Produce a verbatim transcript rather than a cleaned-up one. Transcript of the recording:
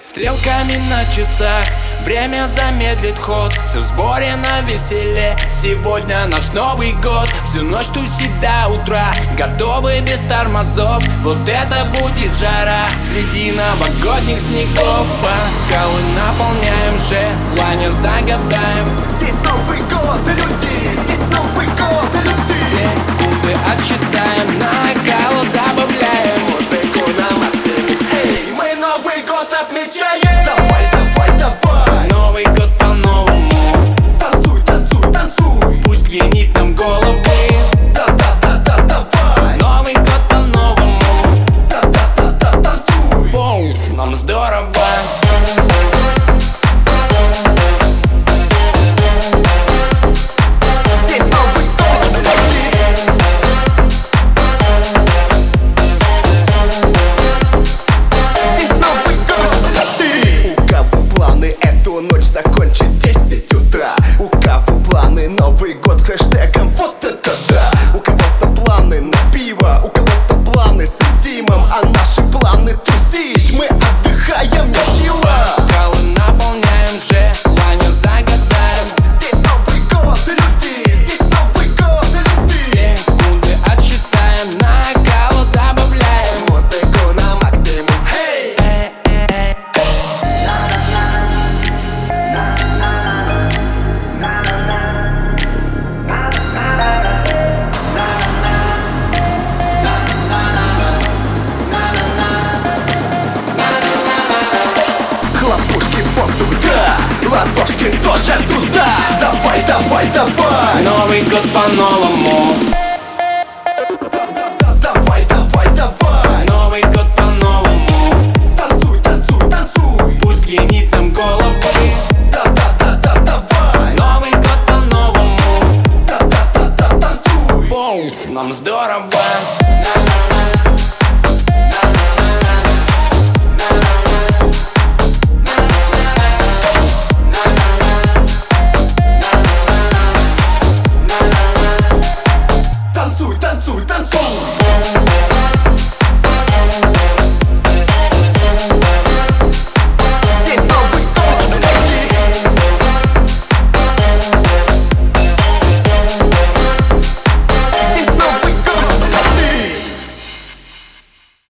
Стрелками на часах время замедлит ход. Все в сборе на веселе, сегодня наш Новый год. Всю ночь тусить до утра, готовы без тормозов. Вот это будет жара среди новогодних снегов. Бокалы наполняем, желания загадаем. Здесь Новый год, люди, здесь Новый год, люди. Секунды отсчитаем, накалу добавляем. Музыку на максимум, эй, мы Новый год отмечаем. Давай, давай, давай. Новый год по-новому. Танцуй, танцуй, танцуй. Пусть пьянит нам головы. Да-да-да-да, давай. Новый год по-новому. Да-да-да-да, танцуй. Воу, нам здорово. Здесь Новый год, люди. Здесь Новый год, люди. У кого планы эту ночь закончить в десять утра? У кого планы Новый год с хэштегом вот это да? У кого-то планы на пиво, у кого-то планы с интимом, а наши планы тусить, мы отдыхаем нехило. Бокалы наполняем, желания загадаем. Здесь Новый год, люди, здесь Новый год, люди. Секунды отсчитаем, накалу добавляем. Музыку на максимум, эй! Хлопушки в воздух, да, ладошки тоже туда. Давай, давай, давай. Новый год по-новому. Давай, давай, давай. Новый год по-новому. Танцуй, танцуй, танцуй. Пусть пьянит нам головы. Да-да-да-да, давай. Новый год по-новому. Да-да-да-да, танцуй. Воу, нам здорово.